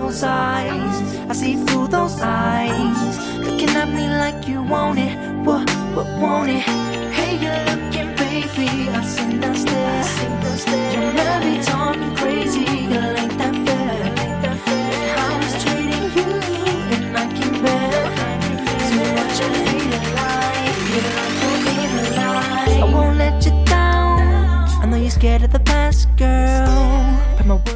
those eyes. I see through those eyes, looking at me like you want it. What want it? Hey, you're looking, baby. I seen that stare. You never be talking crazy, girl, ain't that fair? I was treating you and I came back. So what you feeling like? Feeling like I won't let you down. I know you're scared of the past, girl, but my